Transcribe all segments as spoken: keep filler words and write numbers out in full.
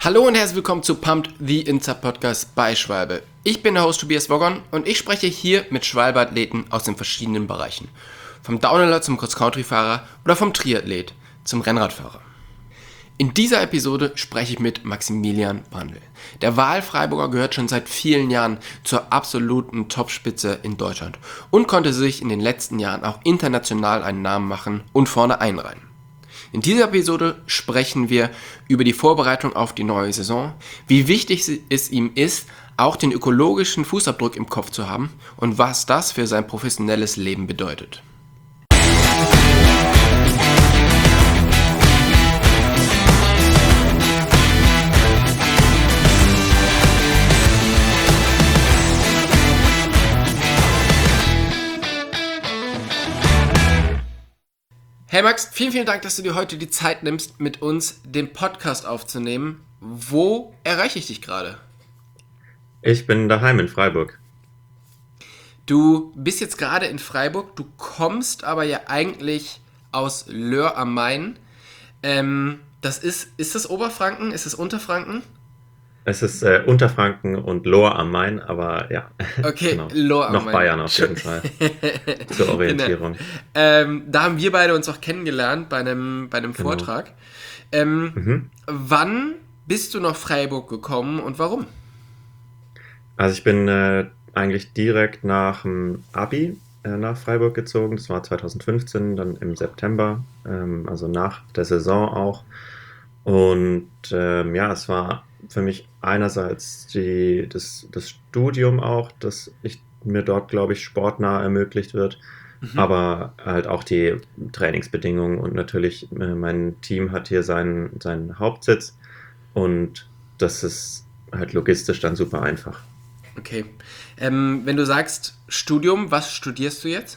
Hallo und herzlich willkommen zu Pumped, the Insta Podcast bei Schwalbe. Ich bin der Host Tobias Woggon und ich spreche hier mit Schwalbe-Athleten aus den verschiedenen Bereichen. Vom Downhiller zum Cross-Country-Fahrer oder vom Triathlet zum Rennradfahrer. In dieser Episode spreche ich mit Maximilian Brandl. Der Wahlfreiburger gehört schon seit vielen Jahren zur absoluten Topspitze in Deutschland und konnte sich in den letzten Jahren auch international einen Namen machen und vorne einreihen. In dieser Episode sprechen wir über die Vorbereitung auf die neue Saison, wie wichtig es ihm ist, auch den ökologischen Fußabdruck im Kopf zu haben und was das für sein professionelles Leben bedeutet. Hey Max, vielen, vielen Dank, dass du dir heute die Zeit nimmst, mit uns den Podcast aufzunehmen. Wo erreiche ich dich gerade? Ich bin daheim in Freiburg. Du bist jetzt gerade in Freiburg, du kommst aber ja eigentlich aus Lohr am Main. Ähm, das ist, ist das Oberfranken? Ist das Unterfranken? Es ist äh, Unterfranken und Lohr am Main, aber ja, okay, genau. Lohr am Noch Main. Bayern auf jeden Fall, zur Orientierung. Genau. Ähm, da haben wir beide uns auch kennengelernt bei einem, bei einem Genau. Vortrag. Ähm, Mhm. Wann bist du nach Freiburg gekommen und warum? Also ich bin äh, eigentlich direkt nach dem Abi äh, nach Freiburg gezogen. Das war zwanzig fünfzehn, dann im September, ähm, also nach der Saison auch. Und ähm, ja, es war für mich einerseits die, das, das Studium auch, dass ich mir dort, glaube ich, sportnah ermöglicht wird, Mhm. aber halt auch die Trainingsbedingungen und natürlich äh, mein Team hat hier seinen, seinen Hauptsitz und das ist halt logistisch dann super einfach. Okay. Ähm, wenn du sagst Studium, was studierst du jetzt?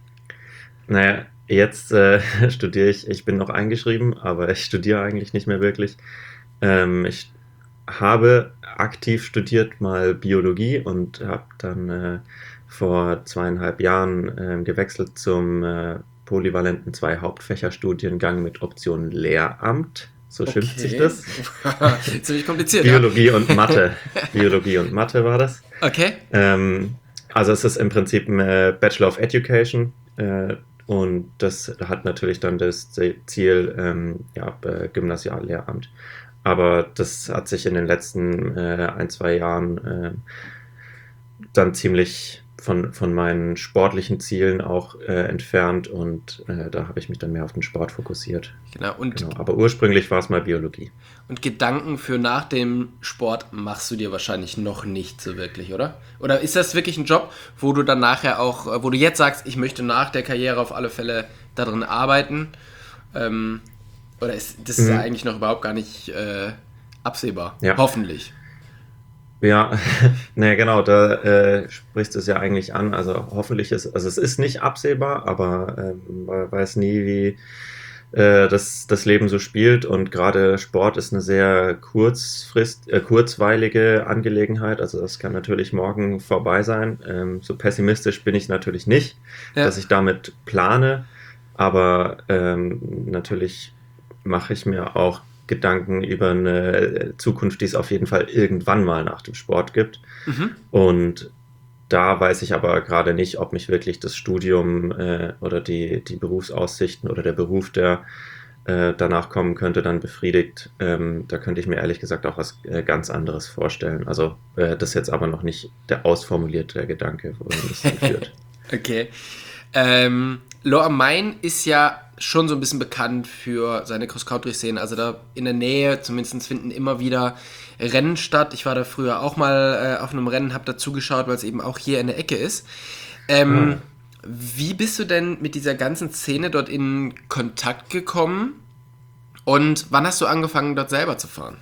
Naja, jetzt äh, studiere ich, ich bin noch eingeschrieben, aber ich studiere eigentlich nicht mehr wirklich. Ähm, ich habe aktiv studiert mal Biologie und habe dann äh, vor zweieinhalb Jahren äh, gewechselt zum äh, polyvalenten Zwei-Hauptfächer-Studiengang mit Option Lehramt. So schimpft sich das. Ziemlich kompliziert, Biologie ja. und Mathe. Biologie und Mathe war das. Okay. Ähm, also es ist im Prinzip ein äh, Bachelor of Education äh, und das hat natürlich dann das Ziel ähm, ja, äh, Gymnasiallehramt. Aber das hat sich in den letzten äh, ein, zwei Jahren äh, dann ziemlich von, von meinen sportlichen Zielen auch äh, entfernt und äh, da habe ich mich dann mehr auf den Sport fokussiert. Genau. Und, Genau. Aber ursprünglich war es mal Biologie. und Gedanken für nach dem Sport machst du dir wahrscheinlich noch nicht so wirklich, oder? Oder ist das wirklich ein Job, wo du dann nachher auch, äh, wo du jetzt sagst, ich möchte nach der Karriere auf alle Fälle darin arbeiten? Ähm, oder ist das ist ja Mhm. eigentlich noch überhaupt gar nicht äh, absehbar? Ja. Hoffentlich. Ja, ne, genau, da äh, sprichst du es ja eigentlich an. Also hoffentlich ist, also es ist nicht absehbar, aber ähm, man weiß nie, wie äh, das, das Leben so spielt. Und gerade Sport ist eine sehr kurzfrist, äh, kurzweilige Angelegenheit. Also das kann natürlich morgen vorbei sein. Ähm, so pessimistisch bin ich natürlich nicht, Ja. dass ich damit plane. Aber ähm, natürlich mache ich mir auch Gedanken über eine Zukunft, die es auf jeden Fall irgendwann mal nach dem Sport gibt. Mhm. Und da weiß ich aber gerade nicht, ob mich wirklich das Studium äh, oder die, die Berufsaussichten oder der Beruf, der äh, danach kommen könnte, dann befriedigt. Ähm, da könnte ich mir ehrlich gesagt auch was äh, ganz anderes vorstellen. Also äh, das ist jetzt aber noch nicht der ausformulierte Gedanke, wohin das hinführt. Okay. Ähm, Lohr am Main ist ja schon so ein bisschen bekannt für seine Cross-Country-Szene. Also da in der Nähe zumindest finden immer wieder Rennen statt. Ich war da früher auch mal äh, auf einem Rennen, habe da zugeschaut, weil es eben auch hier in der Ecke ist. Ähm, Ah. Wie bist du denn mit dieser ganzen Szene dort in Kontakt gekommen? Und wann hast du angefangen, dort selber zu fahren?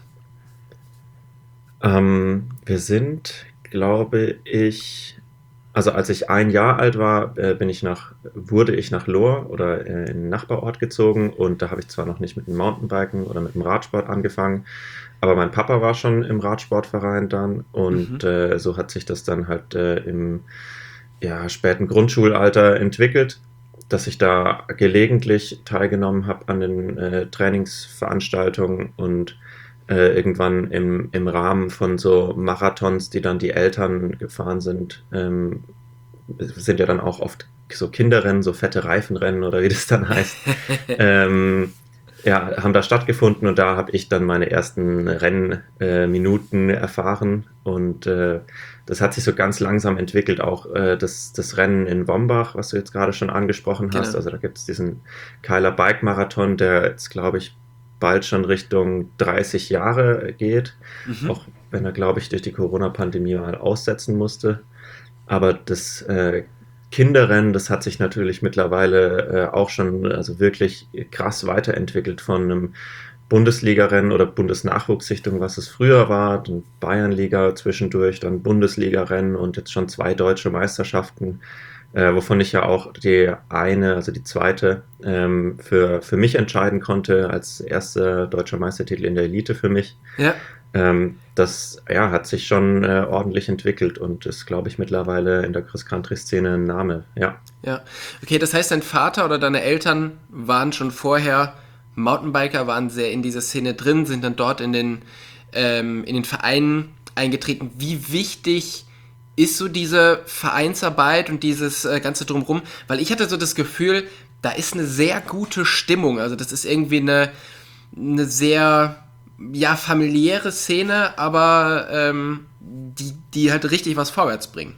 Ähm, wir sind, glaube ich, also als ich ein Jahr alt war, äh, bin ich nach, wurde ich nach Lohr oder äh, in den Nachbarort gezogen und da habe ich zwar noch nicht mit dem Mountainbiken oder mit dem Radsport angefangen, aber mein Papa war schon im Radsportverein dann und Mhm. äh, so hat sich das dann halt äh, im ja, späten Grundschulalter entwickelt, dass ich da gelegentlich teilgenommen habe an den äh, Trainingsveranstaltungen und äh, irgendwann im, im Rahmen von so Marathons, die dann die Eltern gefahren sind, ähm, sind ja dann auch oft so Kinderrennen, so fette Reifenrennen oder wie das dann heißt, ähm, ja, haben da stattgefunden und da habe ich dann meine ersten Rennminuten äh, erfahren und äh, das hat sich so ganz langsam entwickelt, auch äh, das, das Rennen in Wombach, was du jetzt gerade schon angesprochen hast, Genau. also da gibt es diesen Keiler Bike Marathon, der jetzt glaube ich bald schon Richtung dreißig Jahre geht, Mhm. auch wenn er glaube ich durch die Corona-Pandemie mal aussetzen musste, aber das äh, Kinderrennen, das hat sich natürlich mittlerweile äh, auch schon also wirklich krass weiterentwickelt von einem Bundesliga-Rennen oder Bundesnachwuchssichtung, was es früher war, dann Bayernliga zwischendurch, dann Bundesliga-Rennen und jetzt schon zwei deutsche Meisterschaften, äh, wovon ich ja auch die eine, also die zweite, ähm, für, für mich entscheiden konnte, als erster deutscher Meistertitel in der Elite für mich. Ja. Ähm, das ja, hat sich schon äh, ordentlich entwickelt und ist, glaube ich, mittlerweile in der Cross-Country-Szene ein Name. Ja. Ja. Okay, das heißt, dein Vater oder deine Eltern waren schon vorher Mountainbiker, waren sehr in dieser Szene drin, sind dann dort in den, ähm, in den Vereinen eingetreten. Wie wichtig ist so diese Vereinsarbeit und dieses äh, Ganze drumherum? Weil ich hatte so das Gefühl, da ist eine sehr gute Stimmung. Also das ist irgendwie eine, eine sehr ja, familiäre Szene, aber ähm, die, die halt richtig was vorwärts bringen.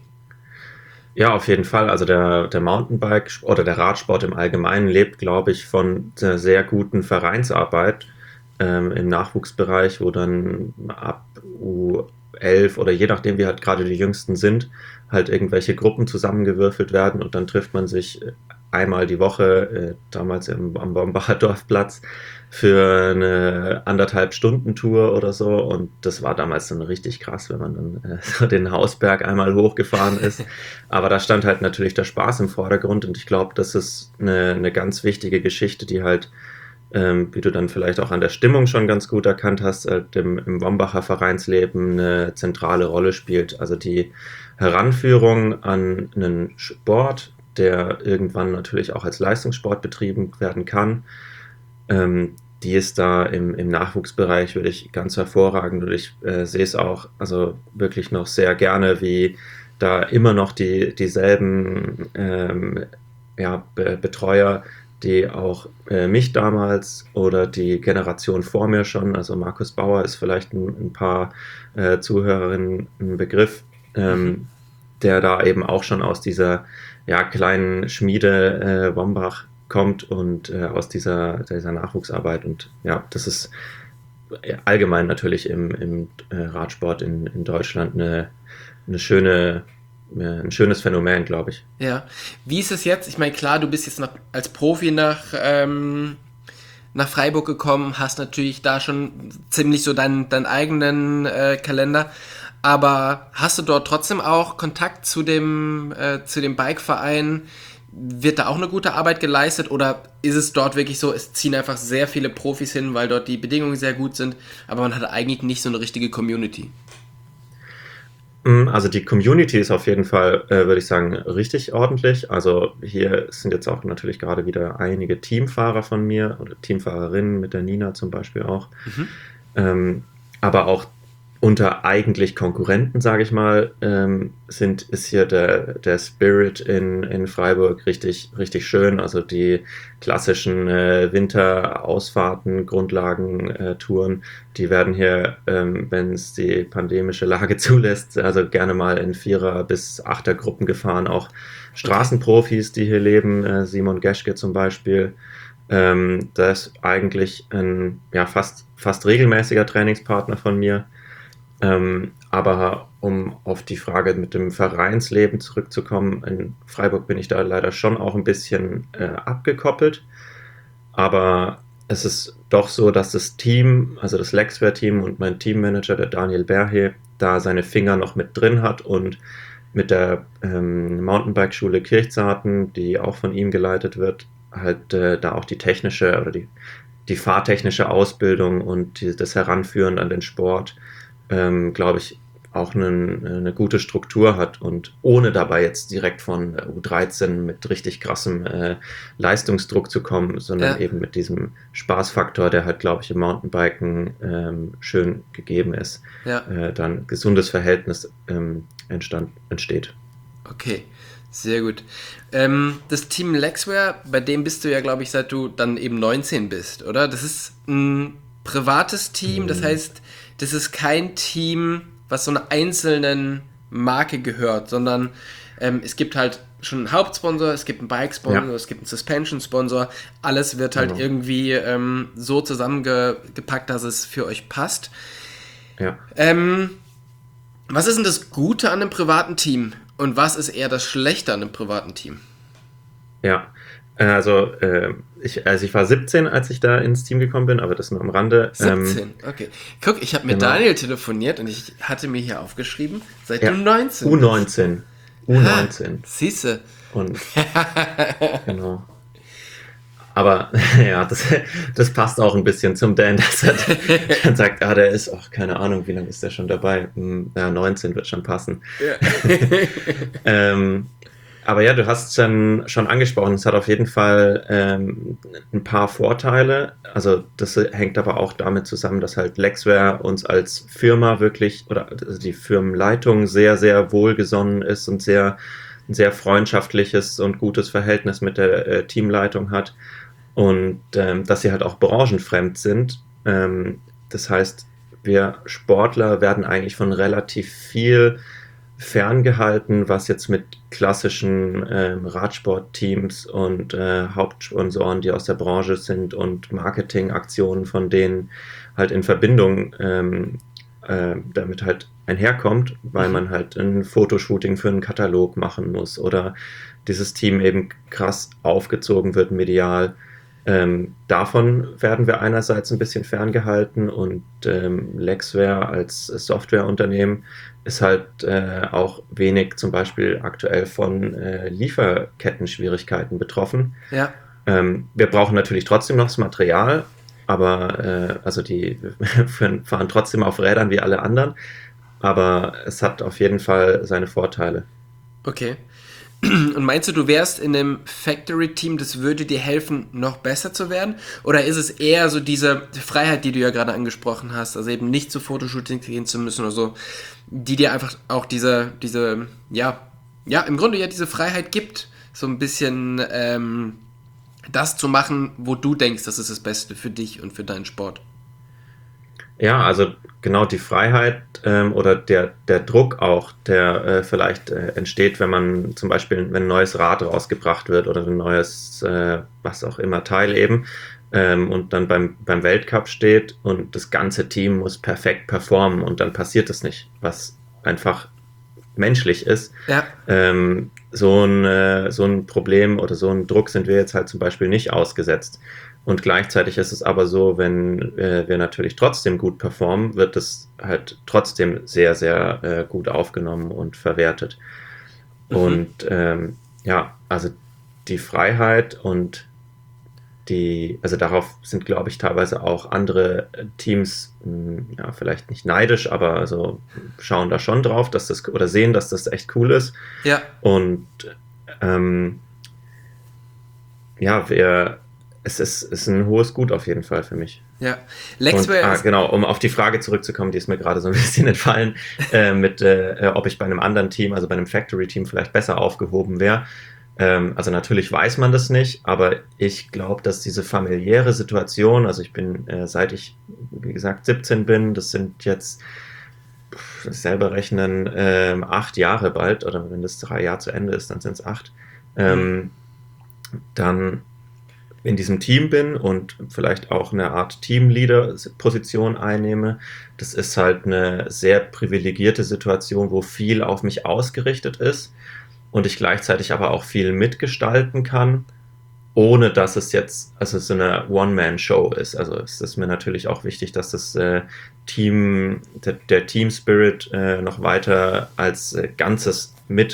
Ja, auf jeden Fall. Also der, der Mountainbike oder der Radsport im Allgemeinen lebt, glaube ich, von einer sehr guten Vereinsarbeit ähm, im Nachwuchsbereich, wo dann ab U elf oder je nachdem, wie halt gerade die Jüngsten sind, halt irgendwelche Gruppen zusammengewürfelt werden und dann trifft man sich einmal die Woche, äh, damals im, am Bombacher Dorfplatz, für eine anderthalb Stunden Tour oder so und das war damals dann richtig krass, wenn man dann äh, so den Hausberg einmal hochgefahren ist, aber da stand halt natürlich der Spaß im Vordergrund und ich glaube, das ist eine, eine ganz wichtige Geschichte, die halt, ähm, wie du dann vielleicht auch an der Stimmung schon ganz gut erkannt hast, halt im, im Wombacher Vereinsleben eine zentrale Rolle spielt, also die Heranführung an einen Sport, der irgendwann natürlich auch als Leistungssport betrieben werden kann, ähm, die ist da im, im Nachwuchsbereich wirklich ganz hervorragend und ich äh, sehe es auch also wirklich noch sehr gerne, wie da immer noch die, dieselben ähm, ja, Be Betreuer, die auch äh, mich damals oder die Generation vor mir schon, also Markus Bauer ist vielleicht ein, ein paar äh, Zuhörerinnen ein Begriff, ähm, der da eben auch schon aus dieser ja, kleinen Schmiede äh, Wombach kommt und äh, aus dieser, dieser Nachwuchsarbeit und ja, das ist allgemein natürlich im, im äh, Radsport in, in Deutschland eine, eine schöne, äh, ein schönes Phänomen, glaube ich. Ja. Wie ist es jetzt? Ich meine, klar, du bist jetzt noch als Profi nach, ähm, nach Freiburg gekommen, hast natürlich da schon ziemlich so deinen, deinen eigenen äh, Kalender. Aber hast du dort trotzdem auch Kontakt zu dem, äh, zu dem Bikeverein? Wird da auch eine gute Arbeit geleistet oder ist es dort wirklich so, es ziehen einfach sehr viele Profis hin, weil dort die Bedingungen sehr gut sind, aber man hat eigentlich nicht so eine richtige Community? Also die Community ist auf jeden Fall, äh, würde ich sagen, richtig ordentlich. Also hier sind jetzt auch natürlich gerade wieder einige Teamfahrer von mir oder Teamfahrerinnen mit der Nina zum Beispiel auch. Mhm. Ähm, aber auch unter eigentlich Konkurrenten, sage ich mal, ähm, sind, ist hier der, der Spirit in, in Freiburg richtig, richtig schön. Also die klassischen äh, Winterausfahrten, Grundlagentouren, die werden hier, ähm, wenn es die pandemische Lage zulässt, also gerne mal in Vierer- bis Achtergruppen gefahren. Auch Straßenprofis, die hier leben, äh, Simon Geschke zum Beispiel. Ähm, das ist eigentlich ein ja, fast, fast regelmäßiger Trainingspartner von mir. Ähm, aber um auf die Frage mit dem Vereinsleben zurückzukommen, in Freiburg bin ich da leider schon auch ein bisschen äh, abgekoppelt. Aber es ist doch so, dass das Team, also das Lexware-Team und mein Teammanager, der Daniel Berhe, da seine Finger noch mit drin hat und mit der ähm, Mountainbike-Schule Kirchzarten, die auch von ihm geleitet wird, halt äh, da auch die technische oder die, die fahrtechnische Ausbildung und die, das Heranführen an den Sport, ähm, glaube ich, auch einen, eine gute Struktur hat und ohne dabei jetzt direkt von U dreizehn mit richtig krassem äh, Leistungsdruck zu kommen, sondern Ja. eben mit diesem Spaßfaktor, der halt, glaube ich, im Mountainbiken ähm, schön gegeben ist, Ja. äh, dann ein gesundes Verhältnis ähm, entstand, entsteht. Okay, sehr gut. Ähm, das Team Lexware, bei dem bist du ja, glaube ich, seit du dann eben neunzehn bist, oder? Das ist ein privates Team, das heißt, das ist kein Team, was so einer einzelnen Marke gehört, sondern ähm, es gibt halt schon einen Hauptsponsor, es gibt einen Bike-Sponsor, Ja. es gibt einen Suspension-Sponsor, alles wird halt Genau. irgendwie ähm, so zusammengepackt, dass es für euch passt. Ja. Ähm, was ist denn das Gute an einem privaten Team und was ist eher das Schlechte an einem privaten Team? Ja, äh, also, äh, ich, also ich war siebzehn, als ich da ins Team gekommen bin, aber das nur am Rande. Ähm, siebzehn, okay. Guck, ich habe mit genau. Daniel telefoniert und ich hatte mir hier aufgeschrieben, seit ja, du neunzehn U neunzehn. U neunzehn. Siehste. Und genau. Aber ja, das, das passt auch ein bisschen zum Dan, dass er dann sagt, ah, der ist auch, keine Ahnung, wie lange ist der schon dabei? Hm, ja, neunzehn wird schon passen. Ja. ähm, aber ja, du hast schon, schon angesprochen, es hat auf jeden Fall ähm, ein paar Vorteile. Also das hängt aber auch damit zusammen, dass halt Lexware uns als Firma wirklich, oder also die Firmenleitung sehr, sehr wohlgesonnen ist und sehr, ein sehr freundschaftliches und gutes Verhältnis mit der äh, Teamleitung hat. Und ähm, dass sie halt auch branchenfremd sind. Ähm, das heißt, wir Sportler werden eigentlich von relativ viel ferngehalten, was jetzt mit klassischen ähm, Radsportteams und äh, Hauptsponsoren, die aus der Branche sind und Marketingaktionen von denen halt in Verbindung ähm, äh, damit halt einherkommt, weil Mhm. man halt ein Fotoshooting für einen Katalog machen muss oder dieses Team eben krass aufgezogen wird medial. Ähm, davon werden wir einerseits ein bisschen ferngehalten und ähm, Lexware als Softwareunternehmen ist halt äh, auch wenig zum Beispiel aktuell von äh, Lieferketten-Schwierigkeiten betroffen. Ja. Ähm, wir brauchen natürlich trotzdem noch das Material, aber äh, also die fahren trotzdem auf Rädern wie alle anderen, aber es hat auf jeden Fall seine Vorteile. Okay. Und meinst du, du wärst in einem Factory-Team, das würde dir helfen, noch besser zu werden? Oder ist es eher so diese Freiheit, die du ja gerade angesprochen hast, also eben nicht zu Fotoshootings gehen zu müssen oder so, die dir einfach auch diese, diese, ja, ja, im Grunde ja diese Freiheit gibt, so ein bisschen ähm, das zu machen, wo du denkst, das ist das Beste für dich und für deinen Sport. Ja, also genau die Freiheit ähm, oder der, der Druck auch, der äh, vielleicht äh, entsteht, wenn man zum Beispiel, wenn ein neues Rad rausgebracht wird oder ein neues, äh, was auch immer, Teil eben ähm, und dann beim, beim Weltcup steht und das ganze Team muss perfekt performen und dann passiert es nicht, was einfach menschlich ist. Ja, Ähm, so ein, äh, so ein Problem oder so ein Druck sind wir jetzt halt zum Beispiel nicht ausgesetzt. Und gleichzeitig ist es aber so, wenn äh, wir natürlich trotzdem gut performen, wird es halt trotzdem sehr, sehr äh, gut aufgenommen und verwertet. Mhm. Und ähm, ja, also die Freiheit und die, also darauf sind, glaube ich, teilweise auch andere Teams, mh, ja, vielleicht nicht neidisch, aber also schauen da schon drauf, dass das oder sehen, dass das echt cool ist. ja, Und ähm, ja, wir, es ist, ist ein hohes Gut auf jeden Fall für mich. ja. Und Lexware ah, ist, genau, um auf die Frage zurückzukommen, die ist mir gerade so ein bisschen entfallen, äh, mit, äh, ob ich bei einem anderen Team, also bei einem Factory-Team vielleicht besser aufgehoben wäre. Ähm, also natürlich weiß man das nicht, aber ich glaube, dass diese familiäre Situation, also ich bin, äh, seit ich, wie gesagt, siebzehn bin, das sind jetzt pff, selber rechnen, ähm, acht Jahre bald, oder wenn das drei Jahre zu Ende ist, dann sind es acht. Ähm, dann in diesem Team bin und vielleicht auch eine Art Teamleader-Position einnehme. Das ist halt eine sehr privilegierte Situation, wo viel auf mich ausgerichtet ist und ich gleichzeitig aber auch viel mitgestalten kann, ohne dass es jetzt also so eine One-Man-Show ist. Also es ist mir natürlich auch wichtig, dass das äh, Team, der, der Team-Spirit äh, noch weiter als äh, Ganzes mit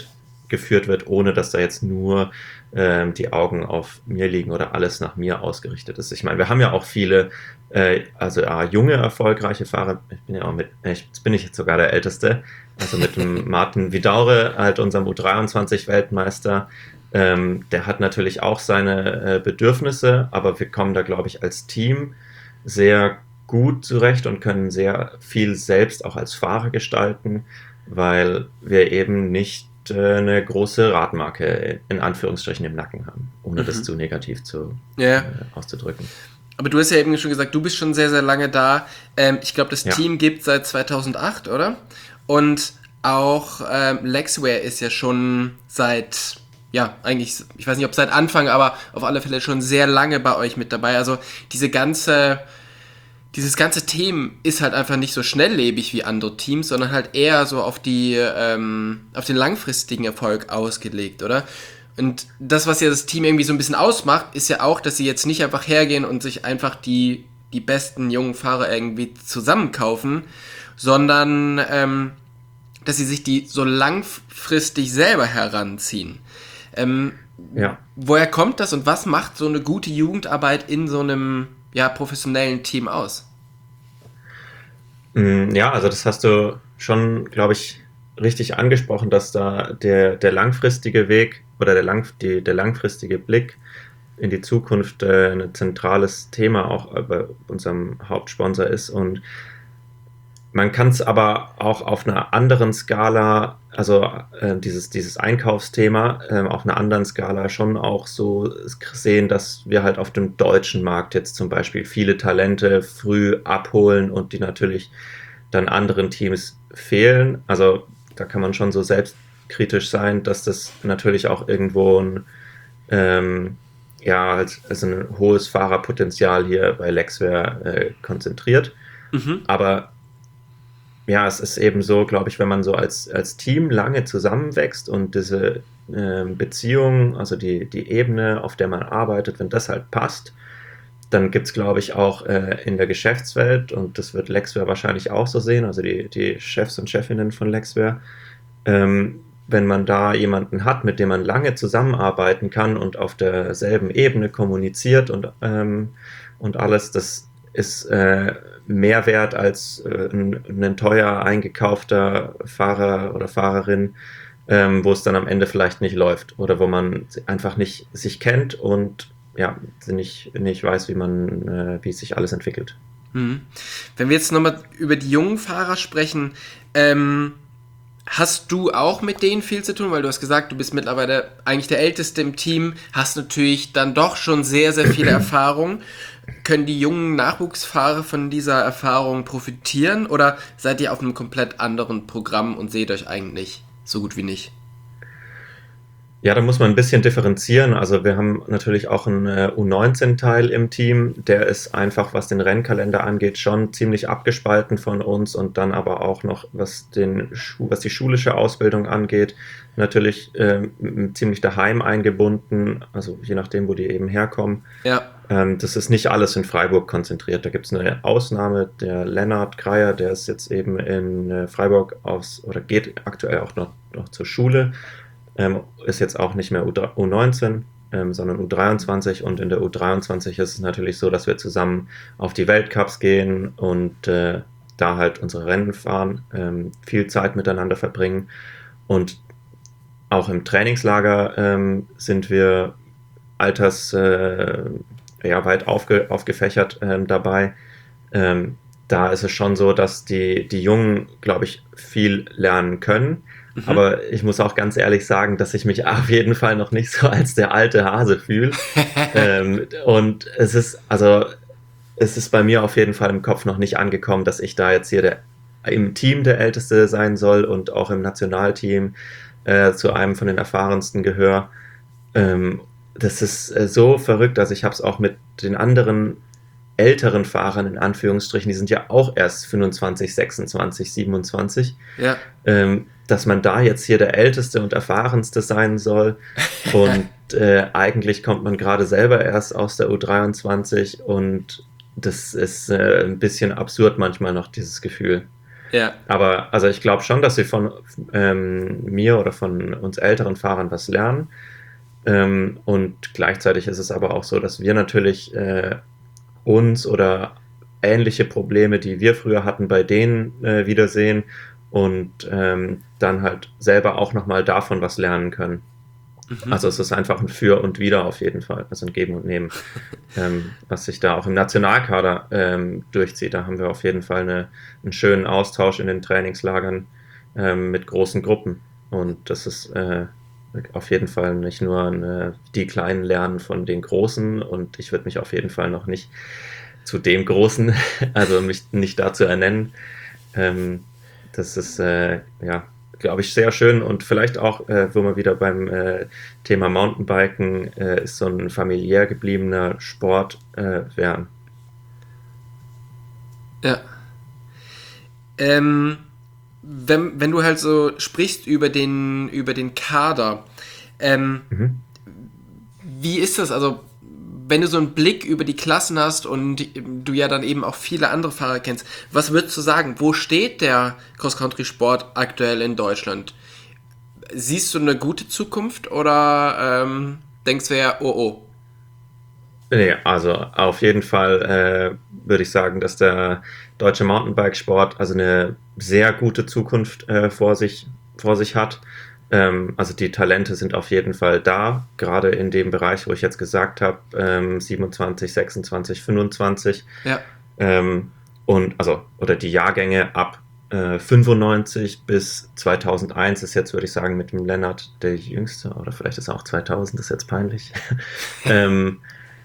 geführt wird, ohne dass da jetzt nur ähm, die Augen auf mir liegen oder alles nach mir ausgerichtet ist. Ich meine, wir haben ja auch viele, äh, also ja, junge, erfolgreiche Fahrer. Ich bin ja auch mit, ich, jetzt bin ich jetzt sogar der Älteste, also mit dem Martin Vidaure, halt unserem U dreiundzwanzig-Weltmeister. Ähm, der hat natürlich auch seine äh, Bedürfnisse, aber wir kommen da, glaube ich, als Team sehr gut zurecht und können sehr viel selbst auch als Fahrer gestalten, weil wir eben nicht äh, eine große Radmarke in Anführungsstrichen im Nacken haben, ohne mhm. das zu negativ zu, ja. äh, auszudrücken. Aber du hast ja eben schon gesagt, du bist schon sehr, sehr lange da. Ähm, ich glaube, das ja. Team gibt seit zweitausendacht, oder? Und auch ähm, Lexware ist ja schon seit, ja, eigentlich, ich weiß nicht, ob seit Anfang, aber auf alle Fälle schon sehr lange bei euch mit dabei. Also diese ganze... Dieses ganze Thema ist halt einfach nicht so schnelllebig wie andere Teams, sondern halt eher so auf die ähm, auf den langfristigen Erfolg ausgelegt, oder? Und das, was ja das Team irgendwie so ein bisschen ausmacht, ist ja auch, dass sie jetzt nicht einfach hergehen und sich einfach die, die besten jungen Fahrer irgendwie zusammenkaufen, sondern ähm, dass sie sich die so langfristig selber heranziehen. Ähm, ja. Woher kommt das und was macht so eine gute Jugendarbeit in so einem ja, professionellen Team aus? Ja, also das hast du schon, glaube ich, richtig angesprochen, dass da der, der langfristige Weg oder der, lang, die, der langfristige Blick in die Zukunft äh, ein zentrales Thema auch bei unserem Hauptsponsor ist. Und man kann es aber auch auf einer anderen Skala, also äh, dieses, dieses Einkaufsthema, äh, auf einer anderen Skala schon auch so sehen, dass wir halt auf dem deutschen Markt jetzt zum Beispiel viele Talente früh abholen und die natürlich dann anderen Teams fehlen. Also da kann man schon so selbstkritisch sein, dass das natürlich auch irgendwo ein, ähm, ja, also ein hohes Fahrerpotenzial hier bei Lexware äh, konzentriert. Mhm. Aber ja, es ist eben so, glaube ich, wenn man so als, als Team lange zusammenwächst und diese äh, Beziehung, also die, die Ebene, auf der man arbeitet, wenn das halt passt, dann gibt es, glaube ich, auch äh, in der Geschäftswelt, und das wird Lexware wahrscheinlich auch so sehen, also die, die Chefs und Chefinnen von Lexware, ähm, wenn man da jemanden hat, mit dem man lange zusammenarbeiten kann und auf derselben Ebene kommuniziert und, ähm, und alles, das ist äh, mehr wert als äh, ein, ein teuer eingekaufter Fahrer oder Fahrerin, ähm, wo es dann am Ende vielleicht nicht läuft oder wo man einfach nicht sich kennt und ja, nicht, nicht weiß, wie man, äh, wie sich alles entwickelt. Mhm. Wenn wir jetzt nochmal über die jungen Fahrer sprechen, ähm, hast du auch mit denen viel zu tun? Weil du hast gesagt, du bist mittlerweile eigentlich der Älteste im Team, hast natürlich dann doch schon sehr, sehr viele Erfahrung. Können die jungen Nachwuchsfahrer von dieser Erfahrung profitieren oder seid ihr auf einem komplett anderen Programm und seht euch eigentlich so gut wie nicht? Ja, da muss man ein bisschen differenzieren. Also wir haben natürlich auch einen äh, U neunzehn-Teil im Team. Der ist einfach, was den Rennkalender angeht, schon ziemlich abgespalten von uns und dann aber auch noch, was, den, was die schulische Ausbildung angeht, natürlich äh, ziemlich daheim eingebunden, also je nachdem, wo die eben herkommen. Ja. Ähm, das ist nicht alles in Freiburg konzentriert. Da gibt es eine Ausnahme, der Lennart Kreier, der ist jetzt eben in äh, Freiburg aus, oder geht aktuell auch noch, noch zur Schule. Ähm, ist jetzt auch nicht mehr U neunzehn, ähm, sondern U dreiundzwanzig, und in der U dreiundzwanzig ist es natürlich so, dass wir zusammen auf die Weltcups gehen und äh, da halt unsere Rennen fahren, ähm, viel Zeit miteinander verbringen, und auch im Trainingslager ähm, sind wir alters äh, ja, weit aufge, aufgefächert ähm, dabei. Ähm, da ist es schon so, dass die, die Jungen, glaube ich, viel lernen können. Mhm. Aber ich muss auch ganz ehrlich sagen, dass ich mich auf jeden Fall noch nicht so als der alte Hase fühle. ähm, und es ist, also, es ist bei mir auf jeden Fall im Kopf noch nicht angekommen, dass ich da jetzt hier der, im Team der Älteste sein soll und auch im Nationalteam äh, zu einem von den erfahrensten gehöre. Ähm, das ist äh, so verrückt, also ich habe es auch mit den anderen älteren Fahrern in Anführungsstrichen, die sind ja auch erst fünfundzwanzig, sechsundzwanzig, siebenundzwanzig, ja. ähm, dass man da jetzt hier der Älteste und Erfahrenste sein soll, und äh, eigentlich kommt man gerade selber erst aus der U dreiundzwanzig, und das ist äh, ein bisschen absurd manchmal noch, dieses Gefühl. Ja. Aber also ich glaube schon, dass sie von ähm, mir oder von uns älteren Fahrern was lernen. Ähm, und gleichzeitig ist es aber auch so, dass wir natürlich äh, uns oder ähnliche Probleme, die wir früher hatten, bei denen äh, wiedersehen und ähm, dann halt selber auch nochmal davon was lernen können. Mhm. Also es ist einfach ein Für und Wider auf jeden Fall, also ein Geben und Nehmen, ähm, was sich da auch im Nationalkader ähm, durchzieht. Da haben wir auf jeden Fall eine, einen schönen Austausch in den Trainingslagern ähm, mit großen Gruppen. Und das ist äh, auf jeden Fall nicht nur eine, die Kleinen lernen von den Großen, und ich würde mich auf jeden Fall noch nicht zu dem Großen, also mich nicht dazu ernennen. Ähm, das ist, äh, ja, glaube ich, sehr schön, und vielleicht auch, äh, wo wir wieder beim äh, Thema Mountainbiken äh, ist, so ein familiär gebliebener Sport äh, wären. Ja. Ähm, wenn, wenn du halt so sprichst über den, über den Kader, ähm, Mhm. wie ist das? Also, wenn du so einen Blick über die Klassen hast und du ja dann eben auch viele andere Fahrer kennst, was würdest du sagen? Wo steht der Cross-Country-Sport aktuell in Deutschland? Siehst du eine gute Zukunft oder ähm, denkst du ja, oh oh? Nee, also auf jeden Fall äh, würde ich sagen, dass der deutsche Mountainbikesport also eine sehr gute Zukunft äh, vor sich, vor sich hat. Ähm, also die Talente sind auf jeden Fall da, gerade in dem Bereich, wo ich jetzt gesagt habe, ähm, siebenundzwanzig, sechsundzwanzig, fünfundzwanzig. Ja, Ähm, und also, oder die Jahrgänge ab äh, fünfundneunzig bis zweitausendeins ist jetzt, würde ich sagen, mit dem Lennart der Jüngste, oder vielleicht ist er auch zweitausend, das ist jetzt peinlich. ähm,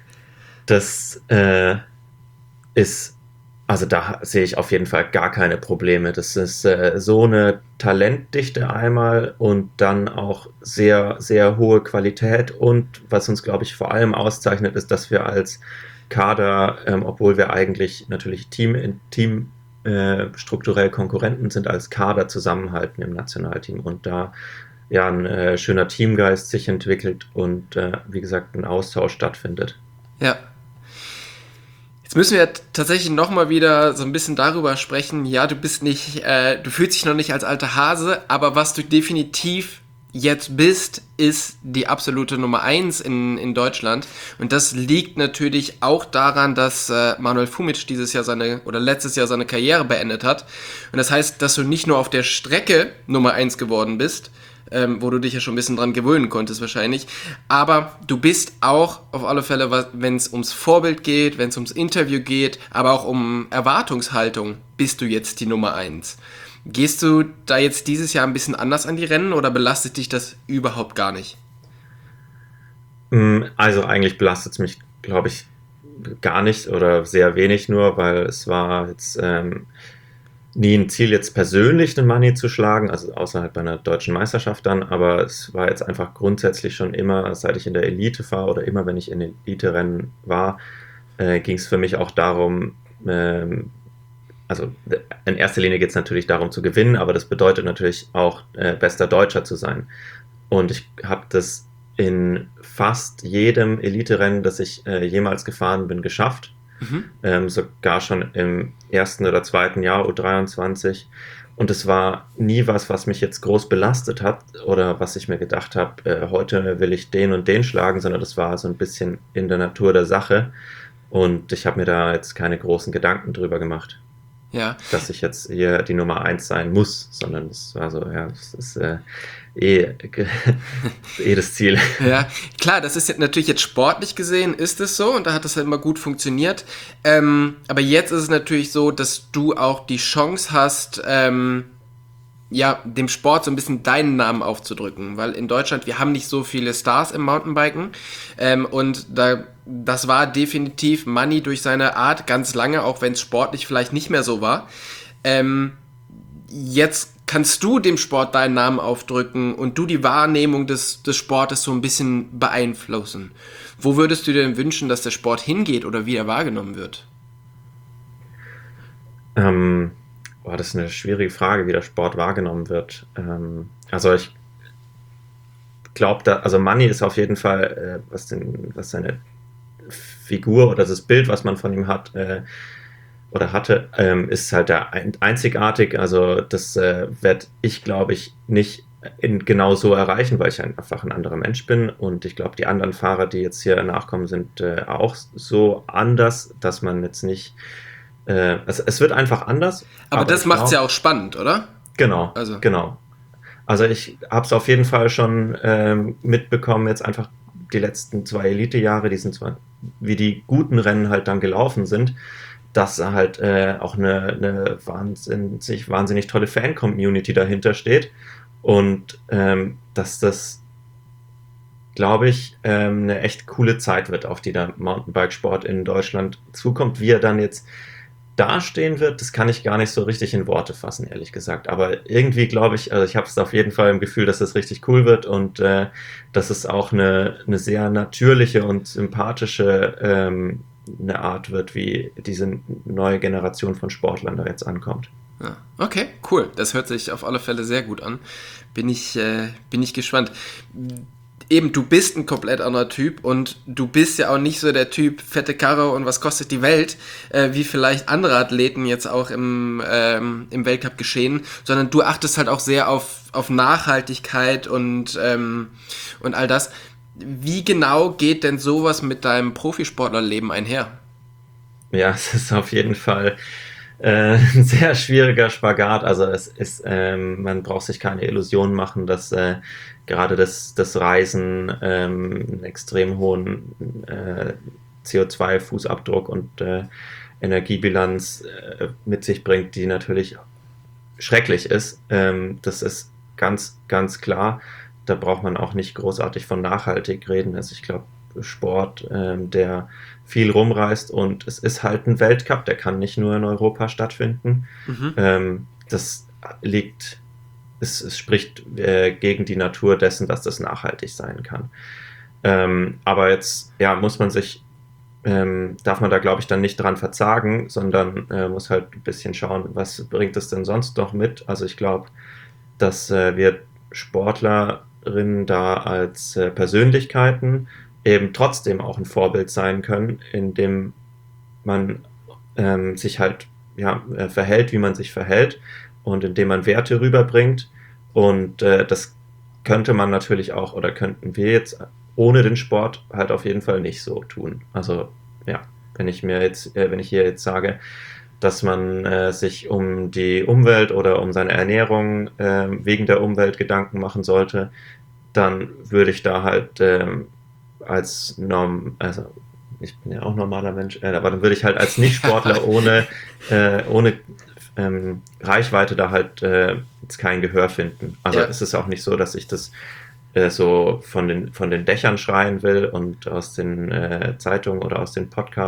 das äh, ist, also da sehe ich auf jeden Fall gar keine Probleme. Das ist äh, so eine Talentdichte einmal und dann auch sehr, sehr hohe Qualität. Und was uns, glaube ich, vor allem auszeichnet, ist, dass wir als Kader, ähm, obwohl wir eigentlich natürlich Team in Team äh, strukturell Konkurrenten sind, als Kader zusammenhalten im Nationalteam und da ja ein äh, schöner Teamgeist sich entwickelt und äh, wie gesagt ein Austausch stattfindet. ja. Jetzt müssen wir tatsächlich nochmal wieder so ein bisschen darüber sprechen. Ja, du bist nicht, äh, du fühlst dich noch nicht als alter Hase, aber was du definitiv jetzt bist, ist die absolute Nummer eins in, in Deutschland. Und das liegt natürlich auch daran, dass äh, Manuel Fumic dieses Jahr seine, oder letztes Jahr seine Karriere beendet hat. Und das heißt, dass du nicht nur auf der Strecke Nummer eins geworden bist, ähm, wo du dich ja schon ein bisschen dran gewöhnen konntest wahrscheinlich. Aber du bist auch auf alle Fälle, wenn es ums Vorbild geht, wenn es ums Interview geht, aber auch um Erwartungshaltung, bist du jetzt die Nummer eins. Gehst du da jetzt dieses Jahr ein bisschen anders an die Rennen oder belastet dich das überhaupt gar nicht? Also eigentlich belastet es mich, glaube ich, gar nicht oder sehr wenig nur, weil es war jetzt ähm, nie ein Ziel, jetzt persönlich den Money zu schlagen, also außerhalb bei einer deutschen Meisterschaft dann, aber es war jetzt einfach grundsätzlich schon immer, seit ich in der Elite war oder immer, wenn ich in Elite-Rennen war, äh, ging es für mich auch darum, ähm, also in erster Linie geht es natürlich darum zu gewinnen, aber das bedeutet natürlich auch äh, bester Deutscher zu sein. Und ich habe das in fast jedem Elite-Rennen, das ich äh, jemals gefahren bin, geschafft. Mhm. Ähm, sogar schon im ersten oder zweiten Jahr U dreiundzwanzig. Und es war nie was, was mich jetzt groß belastet hat oder was ich mir gedacht habe, äh, heute will ich den und den schlagen, sondern das war so ein bisschen in der Natur der Sache. Und ich habe mir da jetzt keine großen Gedanken drüber gemacht, Ja, dass ich jetzt hier die Nummer eins sein muss, sondern es war so, ja, das ist äh, eh, eh das Ziel. ja, klar, das ist jetzt natürlich jetzt sportlich gesehen, ist es so und da hat das halt immer gut funktioniert. Ähm, aber jetzt ist es natürlich so, dass du auch die Chance hast, ähm, ja, dem Sport so ein bisschen deinen Namen aufzudrücken, weil in Deutschland, wir haben nicht so viele Stars im Mountainbiken ähm, und da, das war definitiv Money durch seine Art ganz lange, auch wenn es sportlich vielleicht nicht mehr so war. Ähm, jetzt kannst du dem Sport deinen Namen aufdrücken und du die Wahrnehmung des, des Sportes so ein bisschen beeinflussen. Wo würdest du dir denn wünschen, dass der Sport hingeht oder wie er wahrgenommen wird? Ähm, boah, das ist eine schwierige Frage, wie der Sport wahrgenommen wird. Ähm, also ich glaube, da, also Money ist auf jeden Fall, äh, was, den, was seine Figur oder das Bild, was man von ihm hat, äh, oder hatte, ähm, ist halt der ein, einzigartig. Also das äh, werde ich, glaube ich, nicht in genau so erreichen, weil ich einfach ein anderer Mensch bin. Und ich glaube, die anderen Fahrer, die jetzt hier nachkommen, sind äh, auch so anders, dass man jetzt nicht. Äh, also es wird einfach anders. Aber, aber das macht es ja auch spannend, oder? Genau, also. genau. Also ich habe es auf jeden Fall schon ähm, mitbekommen, jetzt einfach die letzten zwei Elite-Jahre, die sind zwar, wie die guten Rennen halt dann gelaufen sind, dass halt äh, auch eine, eine wahnsinnig, wahnsinnig tolle Fan-Community dahinter steht und ähm, dass das, glaube ich, ähm, eine echt coole Zeit wird, auf die der Mountainbikesport in Deutschland zukommt. Wie er dann jetzt dastehen wird, das kann ich gar nicht so richtig in Worte fassen, ehrlich gesagt. Aber irgendwie glaube ich, also ich habe es auf jeden Fall im Gefühl, dass das richtig cool wird und äh, dass es auch eine, eine sehr natürliche und sympathische ähm, eine Art wird, wie diese neue Generation von Sportlern da jetzt ankommt. Ja, okay, cool. Das hört sich auf alle Fälle sehr gut an. Bin ich, äh, bin ich gespannt. Eben, du bist ein komplett anderer Typ und du bist ja auch nicht so der Typ fette Karre und was kostet die Welt, äh, wie vielleicht andere Athleten jetzt auch im, ähm, im Weltcup geschehen, sondern du achtest halt auch sehr auf, auf Nachhaltigkeit und, ähm, und all das. Wie genau geht denn sowas mit deinem Profisportlerleben einher? Ja, es ist auf jeden Fall äh, ein sehr schwieriger Spagat. Also es ist, ähm, man braucht sich keine Illusionen machen, dass äh, gerade das, das Reisen ähm, einen extrem hohen äh, C O zwei Fußabdruck und äh, Energiebilanz äh, mit sich bringt, die natürlich schrecklich ist. Ähm, das ist ganz, ganz klar. Da braucht man auch nicht großartig von nachhaltig reden. Also ich glaube, Sport, ähm, der viel rumreist und es ist halt ein Weltcup, der kann nicht nur in Europa stattfinden. Mhm. Ähm, das liegt, es, es spricht äh, gegen die Natur dessen, dass das nachhaltig sein kann. Ähm, aber jetzt, ja, muss man sich, ähm, darf man da, glaube ich, dann nicht dran verzagen, sondern äh, muss halt ein bisschen schauen, was bringt es denn sonst noch mit. Also ich glaube, dass äh, wir Sportlerinnen da als äh, Persönlichkeiten eben trotzdem auch ein Vorbild sein können, indem man ähm, sich halt ja, äh, verhält, wie man sich verhält und indem man Werte rüberbringt. Und äh, das könnte man natürlich auch oder könnten wir jetzt ohne den Sport halt auf jeden Fall nicht so tun. Also ja, wenn ich mir jetzt, äh, wenn ich hier jetzt sage, dass man äh, sich um die Umwelt oder um seine Ernährung äh, wegen der Umwelt Gedanken machen sollte, dann würde ich da halt äh, als Norm, also ich bin ja auch normaler Mensch, äh, aber dann würde ich halt als Nicht-Sportler ohne, äh, ohne ähm, Reichweite da halt äh, jetzt kein Gehör finden. Also ja. Es ist auch nicht so, dass ich das äh, so von den, von den Dächern schreien will und aus den äh, Zeitungen oder aus den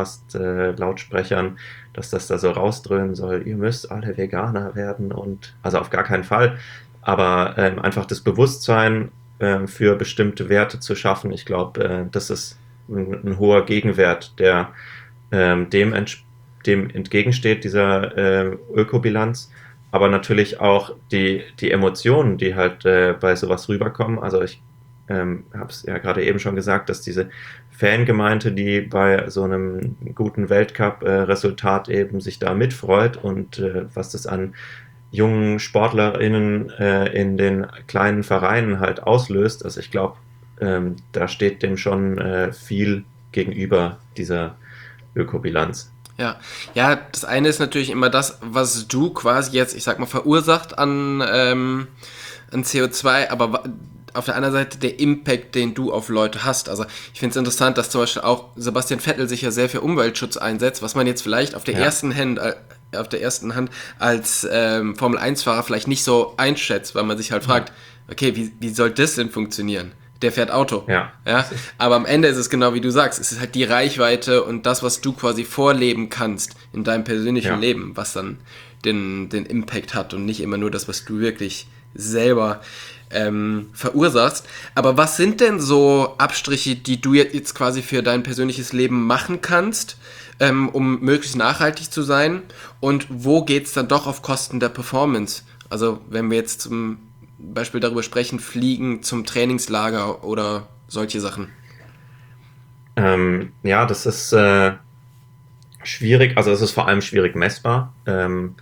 Podcast-Lautsprechern, äh, dass das da so rausdröhnen soll, ihr müsst alle Veganer werden und also auf gar keinen Fall. Aber ähm, einfach das Bewusstsein für bestimmte Werte zu schaffen. Ich glaube, das ist ein, ein hoher Gegenwert, der ähm, dem, dem entgegensteht, dieser äh, Ökobilanz, aber natürlich auch die, die Emotionen, die halt äh, bei sowas rüberkommen. Also ich ähm, habe es ja gerade eben schon gesagt, dass diese Fangemeinde, die bei so einem guten Weltcup-Resultat äh, eben sich da mitfreut und äh, was das an jungen SportlerInnen äh, in den kleinen Vereinen halt auslöst. Also ich glaube, ähm, da steht dem schon äh, viel gegenüber dieser Ökobilanz. Ja, ja, das eine ist natürlich immer das, was du quasi jetzt, ich sag mal, verursacht an, ähm, an C O zwei, aber auf der anderen Seite der Impact, den du auf Leute hast. Also ich finde es interessant, dass zum Beispiel auch Sebastian Vettel sich ja sehr für Umweltschutz einsetzt, was man jetzt vielleicht auf der ja. ersten Hand äh, auf der ersten Hand als ähm, Formel eins Fahrer vielleicht nicht so einschätzt, weil man sich halt fragt, okay, wie, wie soll das denn funktionieren? Der fährt Auto. Ja. ja. Aber am Ende ist es genau wie du sagst, es ist halt die Reichweite und das, was du quasi vorleben kannst in deinem persönlichen ja. Leben, was dann den, den Impact hat und nicht immer nur das, was du wirklich selber ähm, verursachst. Aber was sind denn so Abstriche, die du jetzt quasi für dein persönliches Leben machen kannst, ähm, um möglichst nachhaltig zu sein? Und wo geht es dann doch auf Kosten der Performance? Also wenn wir jetzt zum Beispiel darüber sprechen, Fliegen zum Trainingslager oder solche Sachen. Ähm, ja, das ist äh, schwierig, also es ist vor allem schwierig messbar. Ähm,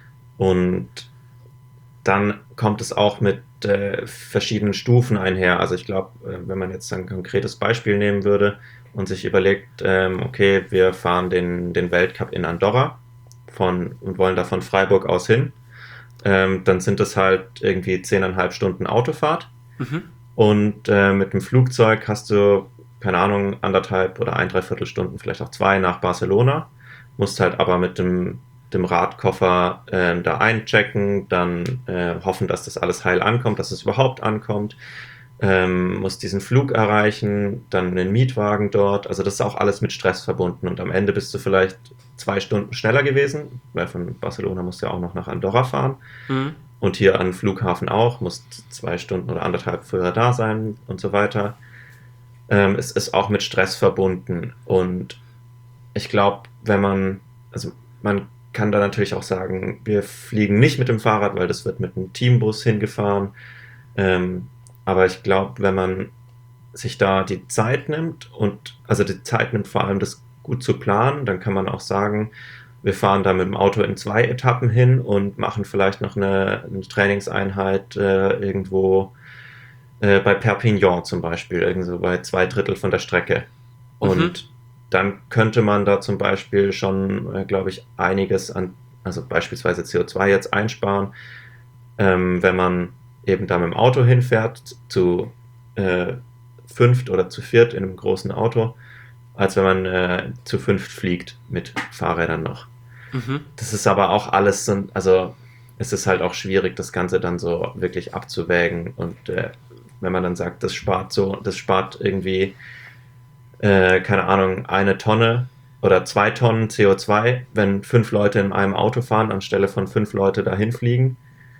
und dann kommt es auch mit äh, verschiedenen Stufen einher. Also ich glaube, äh, wenn man jetzt ein konkretes Beispiel nehmen würde und sich überlegt, ähm, okay, wir fahren den, den Weltcup in Andorra von, und wollen da von Freiburg aus hin, ähm, dann sind es halt irgendwie zehneinhalb Stunden Autofahrt. Mhm. Und äh, mit dem Flugzeug hast du, keine Ahnung, anderthalb oder ein, dreiviertel Stunden, vielleicht auch zwei nach Barcelona. Musst halt aber mit dem, dem Radkoffer äh, da einchecken, dann äh, hoffen, dass das alles heil ankommt, dass es überhaupt ankommt. Ähm, musst diesen Flug erreichen, dann einen Mietwagen dort. Also das ist auch alles mit Stress verbunden. Und am Ende bist du vielleicht zwei Stunden schneller gewesen, weil von Barcelona musst du ja auch noch nach Andorra fahren. Mhm. Und hier an Flughafen auch, musst zwei Stunden oder anderthalb früher da sein und so weiter. Ähm, es ist auch mit Stress verbunden. Und ich glaube, wenn man, also man kann da natürlich auch sagen, wir fliegen nicht mit dem Fahrrad, weil das wird mit einem Teambus hingefahren. Ähm, aber ich glaube, wenn man sich da die Zeit nimmt und also die Zeit nimmt vor allem das gut zu planen, dann kann man auch sagen, wir fahren da mit dem Auto in zwei Etappen hin und machen vielleicht noch eine, eine Trainingseinheit äh, irgendwo äh, bei Perpignan zum Beispiel, irgendwo bei zwei Drittel von der Strecke. Mhm. Und dann könnte man da zum Beispiel schon, äh, glaube ich, einiges an, also beispielsweise C O zwei jetzt einsparen, ähm, wenn man eben da mit dem Auto hinfährt, zu äh, fünft oder zu viert in einem großen Auto, als wenn man äh, zu fünft fliegt mit Fahrrädern noch. Mhm. Das ist aber auch alles so, also es ist halt auch schwierig, das Ganze dann so wirklich abzuwägen. Und äh, wenn man dann sagt, das spart so, das spart irgendwie, äh, keine Ahnung, eine Tonne oder zwei Tonnen C O zwei, wenn fünf Leute in einem Auto fahren, anstelle von fünf Leute dahin fliegen.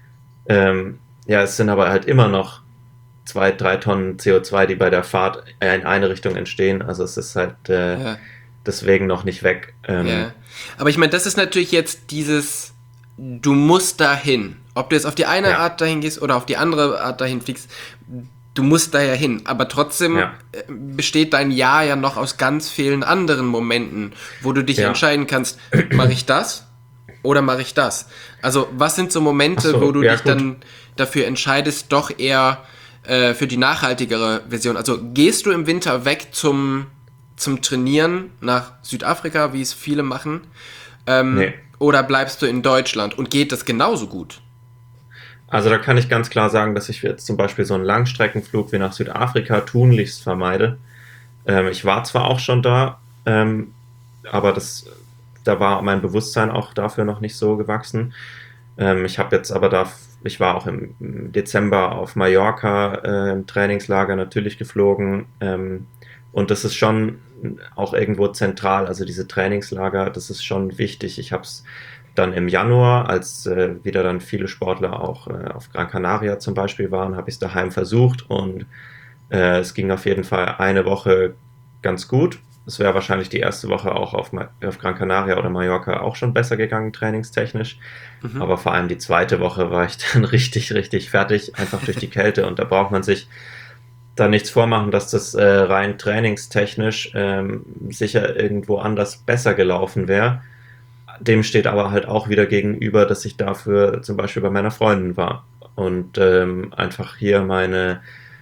Ähm, ja, es sind aber halt immer noch zwei, drei Tonnen C O zwei, die bei der Fahrt in eine Richtung entstehen. Also es ist halt äh, Ja. deswegen noch nicht weg. Ähm, Ja. Aber ich meine, das ist natürlich jetzt dieses, du musst dahin. Ob du jetzt auf die eine Ja. Art dahin gehst oder auf die andere Art dahin fliegst, du musst da ja hin. Aber trotzdem Ja. äh, besteht dein Jahr ja noch aus ganz vielen anderen Momenten, wo du dich Ja. entscheiden kannst, mache ich das oder mache ich das? Also was sind so Momente, Ach so, wo du ja, dich gut. dann dafür entscheidest, doch eher äh, für die nachhaltigere Version? Also gehst du im Winter weg zum, zum Trainieren nach Südafrika, wie es viele machen? Ähm, Nee. Oder bleibst du in Deutschland und geht das genauso gut? Also da kann ich ganz klar sagen, dass ich jetzt zum Beispiel so einen Langstreckenflug wie nach Südafrika tunlichst vermeide. Ähm, ich war zwar auch schon da, ähm, aber das, da war mein Bewusstsein auch dafür noch nicht so gewachsen. Ähm, ich habe jetzt aber da, ich war auch im Dezember auf Mallorca äh, im Trainingslager natürlich geflogen. Ähm, und das ist schon auch irgendwo zentral, also diese Trainingslager, das ist schon wichtig. Ich habe es dann im Januar, als äh, wieder dann viele Sportler auch äh, auf Gran Canaria zum Beispiel waren, habe ich es daheim versucht und äh, es ging auf jeden Fall eine Woche ganz gut. Es wäre wahrscheinlich die erste Woche auch auf, auf Gran Canaria oder Mallorca auch schon besser gegangen, trainingstechnisch. Mhm. Aber vor allem die zweite Woche war ich dann richtig, richtig fertig, einfach durch die Kälte. Und da braucht man sich da nichts vormachen, dass das äh, rein trainingstechnisch ähm, sicher irgendwo anders besser gelaufen wäre. Dem steht aber halt auch wieder gegenüber, dass ich dafür zum Beispiel bei meiner Freundin war und ähm, einfach hier meine,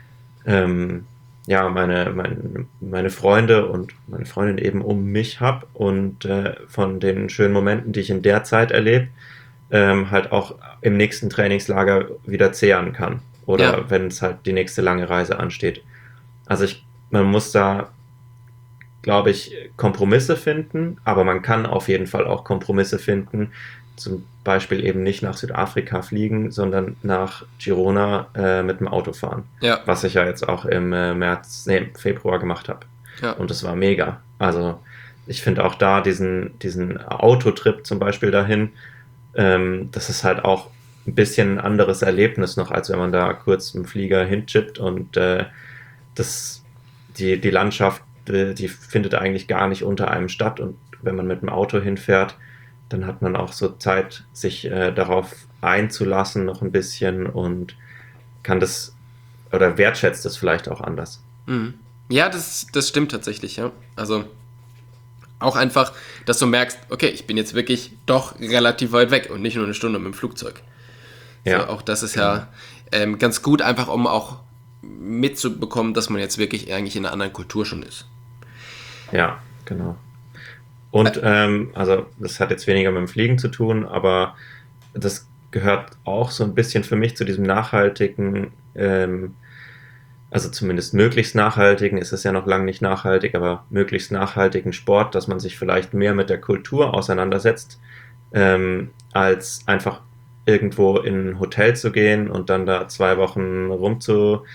ähm, ja, meine, meine, meine Freunde und meine Freundin eben um mich habe und äh, von den schönen Momenten, die ich in der Zeit erlebe, ähm, halt auch im nächsten Trainingslager wieder zehren kann oder Ja. wenn es halt die nächste lange Reise ansteht. Also ich, man muss da, glaube ich, Kompromisse finden, aber man kann auf jeden Fall auch Kompromisse finden, zum Beispiel eben nicht nach Südafrika fliegen, sondern nach Girona äh, mit dem Auto fahren, Ja. was ich ja jetzt auch im äh, März, nee, Februar gemacht habe. Ja. Und das war mega. Also ich finde auch da diesen, diesen Autotrip zum Beispiel dahin, ähm, das ist halt auch ein bisschen ein anderes Erlebnis noch, als wenn man da kurz im Flieger hinchippt und äh, das, die, die Landschaft, äh, die findet eigentlich gar nicht unter einem statt. Und wenn man mit dem Auto hinfährt, dann hat man auch so Zeit, sich äh, darauf einzulassen noch ein bisschen und kann das oder wertschätzt es vielleicht auch anders. Mhm. Ja, das, das stimmt tatsächlich, ja. Also Auch einfach, dass du merkst, okay, ich bin jetzt wirklich doch relativ weit weg und nicht nur eine Stunde mit dem Flugzeug. Ja. So, auch das ist genau. ja ähm, ganz gut, einfach um auch mitzubekommen, dass man jetzt wirklich eigentlich in einer anderen Kultur schon ist. Ja, genau. Und ähm, also das hat jetzt weniger mit dem Fliegen zu tun, aber das gehört auch so ein bisschen für mich zu diesem nachhaltigen, ähm, also zumindest möglichst nachhaltigen, ist es ja noch lange nicht nachhaltig, aber möglichst nachhaltigen Sport, dass man sich vielleicht mehr mit der Kultur auseinandersetzt, ähm, als einfach irgendwo in ein Hotel zu gehen und dann da zwei Wochen rumzugammeln,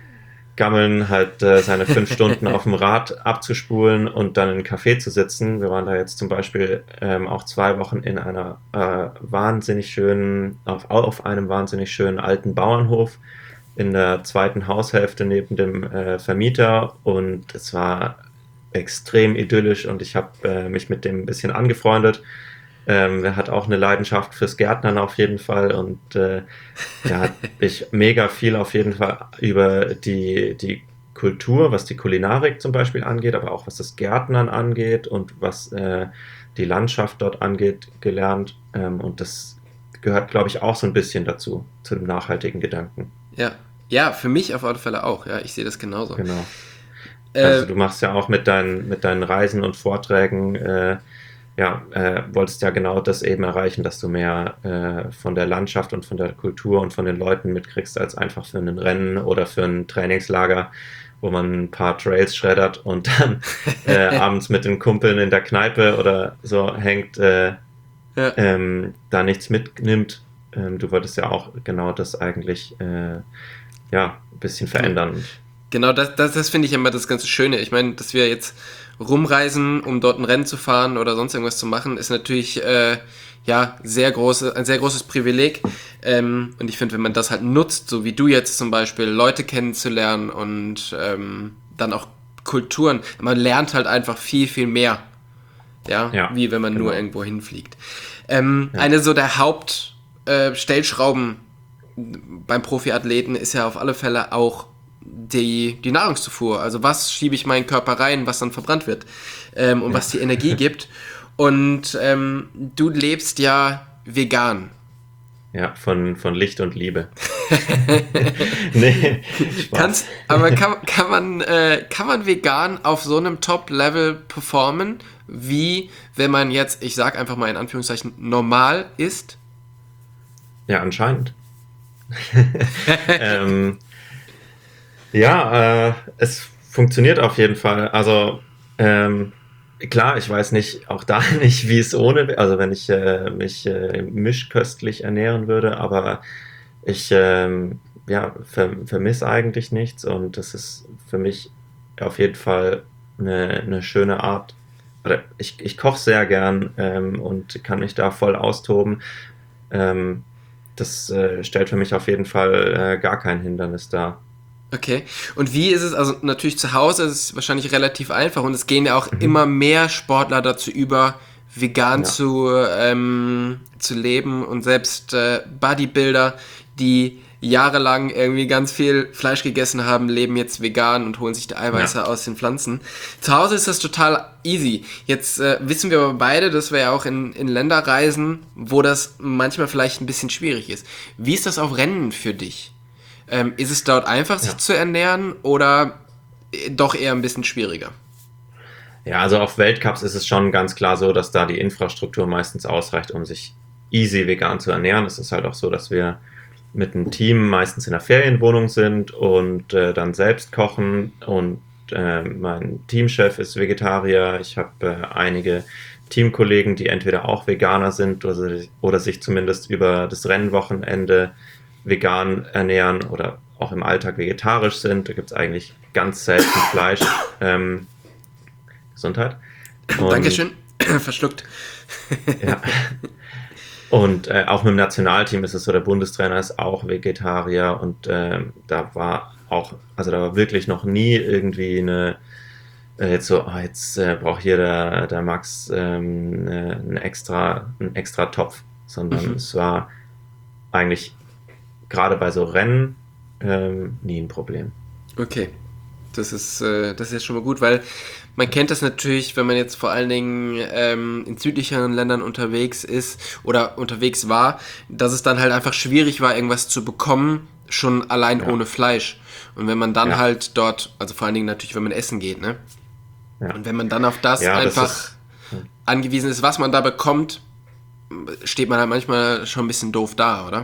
halt äh, seine fünf Stunden auf dem Rad abzuspulen und dann in einem Café zu sitzen. Wir waren da jetzt zum Beispiel ähm, auch zwei Wochen in einer äh, wahnsinnig schönen, auf, auf einem wahnsinnig schönen alten Bauernhof in der zweiten Haushälfte neben dem äh, Vermieter, und es war extrem idyllisch und ich habe äh, mich mit dem ein bisschen angefreundet. Ähm, er hat auch eine Leidenschaft fürs Gärtnern auf jeden Fall, und äh, da hat ich mega viel auf jeden Fall über die, die Kultur, was die Kulinarik zum Beispiel angeht, aber auch was das Gärtnern angeht und was äh, die Landschaft dort angeht, gelernt. Ähm, und das gehört, glaube ich, auch so ein bisschen dazu, zu dem nachhaltigen Gedanken. Ja, ja, für mich auf alle Fälle auch. Ja, ich sehe das genauso. Genau. Also äh, du machst ja auch mit deinen, mit deinen Reisen und Vorträgen, äh, ja, äh, wolltest ja genau das eben erreichen, dass du mehr äh, von der Landschaft und von der Kultur und von den Leuten mitkriegst, als einfach für ein Rennen oder für ein Trainingslager, wo man ein paar Trails schreddert und dann äh, abends mit den Kumpeln in der Kneipe oder so hängt, äh, ja. ähm, da nichts mitnimmt. Ähm, du wolltest ja auch genau das eigentlich äh, ja, ein bisschen verändern. Genau, das, das, das finde ich immer das ganz Schöne. Ich meine, dass wir jetzt rumreisen, um dort ein Rennen zu fahren oder sonst irgendwas zu machen, ist natürlich äh, ja sehr große, ein sehr großes Privileg. Ähm, und ich finde, wenn man das halt nutzt, so wie du jetzt zum Beispiel, Leute kennenzulernen und ähm, dann auch Kulturen, man lernt halt einfach viel, viel mehr. Ja, ja wie wenn man genau. nur irgendwo hinfliegt. Ähm, ja. Eine so der Hauptstellschrauben äh, beim Profiathleten ist ja auf alle Fälle auch die, die Nahrungszufuhr. Also was schiebe ich meinen Körper rein, was dann verbrannt wird ähm, und ja. was die Energie gibt. Und ähm, du lebst ja vegan. Ja, von, von Licht und Liebe. nee, Kannst, aber kann, kann, man, äh, kann man vegan auf so einem Top-Level performen, wie wenn man jetzt, ich sag einfach mal in Anführungszeichen, normal ist? Ja, anscheinend. ähm, ja, äh, es funktioniert auf jeden Fall. Also ähm, klar, ich weiß nicht, auch da nicht, wie es ohne, also wenn ich äh, mich äh, mischköstlich ernähren würde, aber ich ähm, ja, ver, vermisse eigentlich nichts, und das ist für mich auf jeden Fall eine, eine schöne Art. Oder ich, ich koche sehr gern ähm, und kann mich da voll austoben. Ähm, Das äh, stellt für mich auf jeden Fall äh, gar kein Hindernis dar. Okay. Und wie ist es, also natürlich zu Hause ist es wahrscheinlich relativ einfach, und es gehen ja auch mhm. immer mehr Sportler dazu über, vegan ja. zu, ähm, zu leben, und selbst äh, Bodybuilder, die jahrelang irgendwie ganz viel Fleisch gegessen haben, leben jetzt vegan und holen sich die Eiweiße ja. aus den Pflanzen. Zu Hause ist das total easy. Jetzt äh, wissen wir aber beide, dass wir ja auch in, in Länder reisen, wo das manchmal vielleicht ein bisschen schwierig ist. Wie ist das auf Rennen für dich? Ähm, ist es dort einfach, sich ja. zu ernähren, oder doch eher ein bisschen schwieriger? Ja, also auf Weltcups ist es schon ganz klar so, dass da die Infrastruktur meistens ausreicht, um sich easy vegan zu ernähren. Es ist halt auch so, dass wir mit einem Team meistens in einer Ferienwohnung sind und äh, dann selbst kochen, und äh, mein Teamchef ist Vegetarier. Ich habe äh, einige Teamkollegen, die entweder auch Veganer sind oder, oder sich zumindest über das Rennwochenende vegan ernähren oder auch im Alltag vegetarisch sind. Da gibt es eigentlich ganz selten Fleisch. Ähm, Gesundheit. Und, Dankeschön. Verschluckt. ja. Und äh, auch mit dem Nationalteam ist es so, der Bundestrainer ist auch Vegetarier, und äh, da war auch, also da war wirklich noch nie irgendwie eine, äh, jetzt so, oh, jetzt äh, braucht hier der, der Max ähm, äh, einen extra, einen extra Topf, sondern mhm. es war eigentlich gerade bei so Rennen ähm, nie ein Problem. Okay. Das ist, äh, das ist jetzt schon mal gut, weil man kennt das natürlich, wenn man jetzt vor allen Dingen ähm, in südlicheren Ländern unterwegs ist oder unterwegs war, dass es dann halt einfach schwierig war, irgendwas zu bekommen, schon allein Ja. ohne Fleisch. Und wenn man dann Ja. halt dort, also vor allen Dingen natürlich, wenn man essen geht, ne? Ja. Und wenn man dann auf das Ja, das einfach ist- angewiesen ist, was man da bekommt, steht man halt manchmal schon ein bisschen doof da, oder?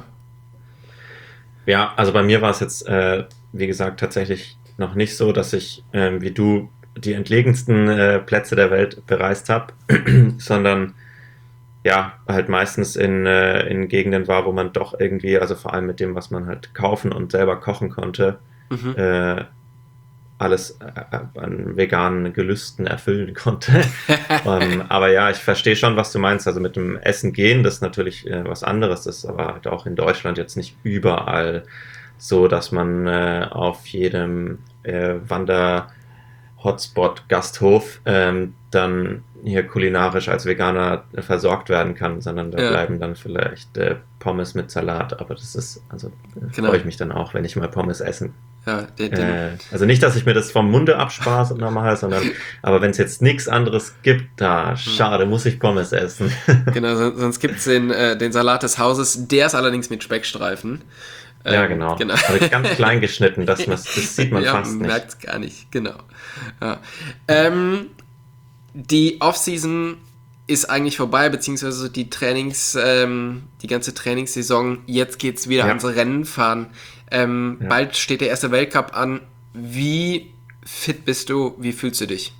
Ja, also bei mir war es jetzt, äh, wie gesagt, tatsächlich noch nicht so, dass ich, ähm, wie du, die entlegensten äh, Plätze der Welt bereist habe, sondern ja, halt meistens in, äh, in Gegenden war, wo man doch irgendwie, also vor allem mit dem, was man halt kaufen und selber kochen konnte, Mhm. äh, alles äh, an veganen Gelüsten erfüllen konnte. ähm, aber ja, ich verstehe schon, was du meinst. Also mit dem Essen gehen, das ist natürlich äh, was anderes. Das ist aber halt auch in Deutschland jetzt nicht überall so, dass man äh, auf jedem äh, Wander-Hotspot, Gasthof ähm, dann hier kulinarisch als Veganer äh, versorgt werden kann, sondern da Ja. bleiben dann vielleicht äh, Pommes mit Salat. Aber das ist, also äh, Genau. freue ich mich dann auch, wenn ich mal Pommes essen. Ja, den, den, Äh, also nicht, dass ich mir das vom Munde abspaße normal, sondern aber wenn es jetzt nichts anderes gibt, da schade, muss ich Pommes essen. genau, son- sonst gibt es den, äh, den Salat des Hauses, der ist allerdings mit Speckstreifen. Ja, Ähm, genau. genau. Also ganz klein geschnitten, das, das sieht man ja, fast nicht. merkt es gar nicht, genau. Ja. Ähm, die Offseason ist eigentlich vorbei, beziehungsweise die Trainings, ähm, die ganze Trainingssaison, jetzt geht's wieder Ja. ans Rennen fahren. Ähm, Ja. Bald steht der erste Weltcup an. Wie fit bist du? Wie fühlst du dich?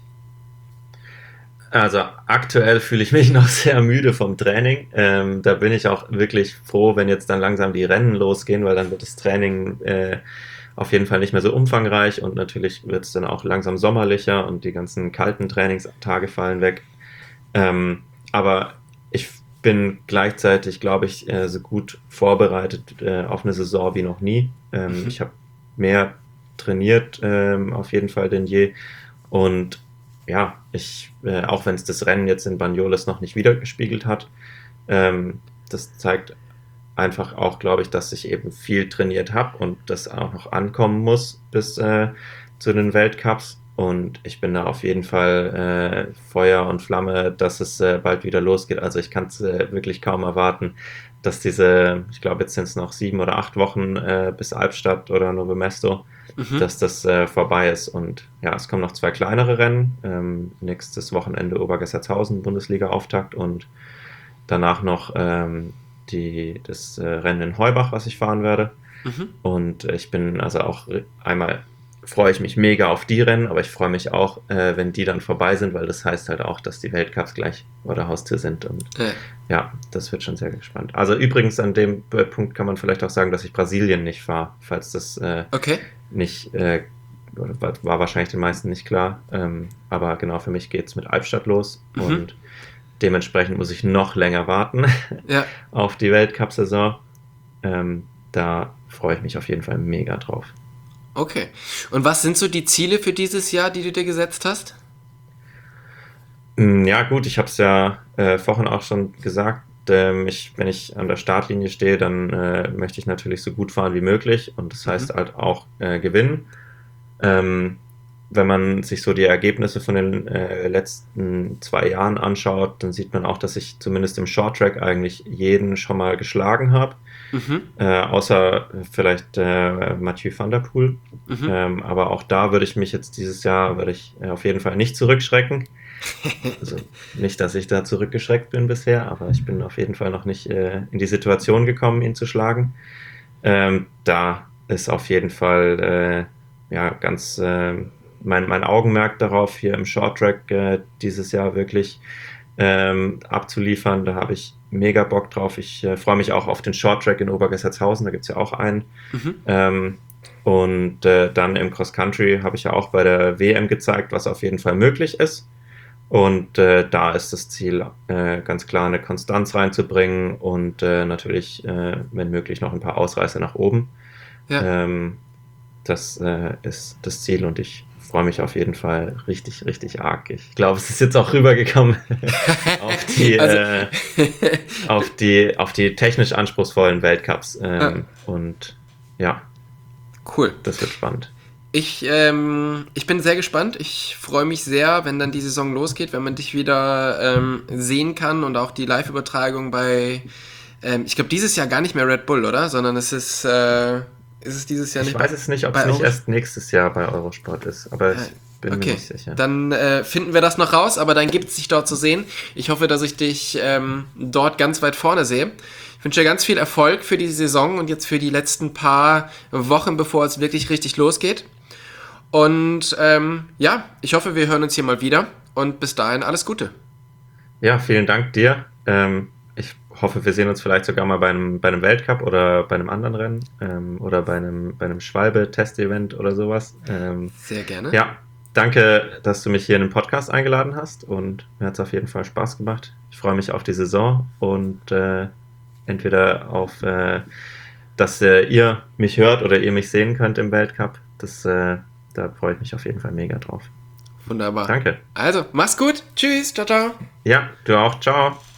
Also aktuell fühle ich mich noch sehr müde vom Training. Ähm, da bin ich auch wirklich froh, wenn jetzt dann langsam die Rennen losgehen, weil dann wird das Training äh, auf jeden Fall nicht mehr so umfangreich und natürlich wird es dann auch langsam sommerlicher und die ganzen kalten Trainingstage fallen weg. Ähm, aber ich bin gleichzeitig, glaube ich, äh, so gut vorbereitet äh, auf eine Saison wie noch nie. Ähm, Mhm. Ich habe mehr trainiert, ähm, auf jeden Fall denn je. Und ja, ich, äh, auch wenn es das Rennen jetzt in Banyoles noch nicht wiedergespiegelt hat, ähm, das zeigt einfach auch, glaube ich, dass ich eben viel trainiert habe und das auch noch ankommen muss bis äh, zu den Weltcups. Und ich bin da auf jeden Fall äh, Feuer und Flamme, dass es äh, bald wieder losgeht. Also ich kann es äh, wirklich kaum erwarten, dass diese, ich glaube, jetzt sind es noch sieben oder acht Wochen äh, bis Albstadt oder Novo Mesto, Mhm. dass das äh, vorbei ist. Und ja, es kommen noch zwei kleinere Rennen. Ähm, nächstes Wochenende Obergessertshausen, Bundesliga-Auftakt und danach noch ähm, die, das äh, Rennen in Heubach, was ich fahren werde. Mhm. Und äh, ich bin also auch äh, einmal freue ich mich mega auf die Rennen, aber ich freue mich auch, äh, wenn die dann vorbei sind, weil das heißt halt auch, dass die Weltcups gleich vor der Haustür sind. Und Ja. ja, das wird schon sehr gespannt. Also übrigens an dem äh, Punkt kann man vielleicht auch sagen, dass ich Brasilien nicht fahre, falls das äh, Okay. nicht, äh, oder war, war wahrscheinlich den meisten nicht klar. Ähm, aber genau, für mich geht es mit Albstadt los Mhm. und dementsprechend muss ich noch länger warten Ja. auf die Weltcup-Saison. Ähm, da freue ich mich auf jeden Fall mega drauf. Okay. Und was sind so die Ziele für dieses Jahr, die du dir gesetzt hast? Mm, Ja, gut, ich habe es ja äh, vorhin auch schon gesagt. Ähm, ich, wenn ich an der Startlinie stehe, dann äh, möchte ich natürlich so gut fahren wie möglich und das heißt Mhm. halt auch äh, gewinnen. Ähm, wenn man sich so die Ergebnisse von den äh, letzten zwei Jahren anschaut, dann sieht man auch, dass ich zumindest im Shorttrack eigentlich jeden schon mal geschlagen habe, Mhm. äh, außer vielleicht äh, Mathieu van der Poel. Mhm. Ähm, aber auch da würde ich mich jetzt dieses Jahr, würde ich äh, auf jeden Fall nicht zurückschrecken. Also nicht, dass ich da zurückgeschreckt bin bisher, aber ich bin auf jeden Fall noch nicht äh, in die Situation gekommen, ihn zu schlagen. Ähm, da ist auf jeden Fall äh, ja ganz äh, mein, mein Augenmerk darauf, hier im Shorttrack äh, dieses Jahr wirklich ähm, abzuliefern. Da habe ich mega Bock drauf. Ich äh, freue mich auch auf den Shorttrack in Obergessertshausen, da gibt es ja auch einen. Mhm. Ähm, und äh, dann im Cross Country habe ich ja auch bei der W M gezeigt, was auf jeden Fall möglich ist. Und äh, da ist das Ziel äh, ganz klar, eine Konstanz reinzubringen und äh, natürlich, äh, wenn möglich, noch ein paar Ausreißer nach oben. Ja. Ähm, das äh, ist das Ziel und ich freue mich auf jeden Fall richtig, richtig arg. Ich glaube, es ist jetzt auch rübergekommen auf, die, Also- äh, auf, die, auf die technisch anspruchsvollen Weltcups. Ähm, Ja. Und ja, Cool. das wird spannend. Ich, ähm, ich bin sehr gespannt. Ich freue mich sehr, wenn dann die Saison losgeht, wenn man dich wieder ähm, sehen kann und auch die Live-Übertragung bei, ähm, ich glaube, dieses Jahr gar nicht mehr Red Bull, oder? Sondern es ist, äh, ist es dieses Jahr Ich nicht weiß bei, es nicht, ob bei es nicht Euro- erst nächstes Jahr bei Eurosport ist, aber ich bin Okay, mir nicht sicher. dann äh, finden wir das noch raus, aber dann gibt es dich dort zu sehen. Ich hoffe, dass ich dich ähm, dort ganz weit vorne sehe. Ich wünsche dir ganz viel Erfolg für die Saison und jetzt für die letzten paar Wochen, bevor es wirklich richtig losgeht. Und ähm, ja, ich hoffe, wir hören uns hier mal wieder und bis dahin alles Gute. Ja, vielen Dank dir. Ähm, ich hoffe, wir sehen uns vielleicht sogar mal bei einem, bei einem Weltcup oder bei einem anderen Rennen ähm, oder bei einem, bei einem Schwalbe-Test-Event oder sowas. Ähm, Sehr gerne. ja, danke, dass du mich hier in den Podcast eingeladen hast und mir hat es auf jeden Fall Spaß gemacht. Ich freue mich auf die Saison und äh, entweder auf, äh, dass äh, ihr mich hört oder ihr mich sehen könnt im Weltcup. Das, äh, da freue ich mich auf jeden Fall mega drauf. Wunderbar. Danke. Also, mach's gut. Tschüss. Ciao, ciao. Ja, du auch. Ciao.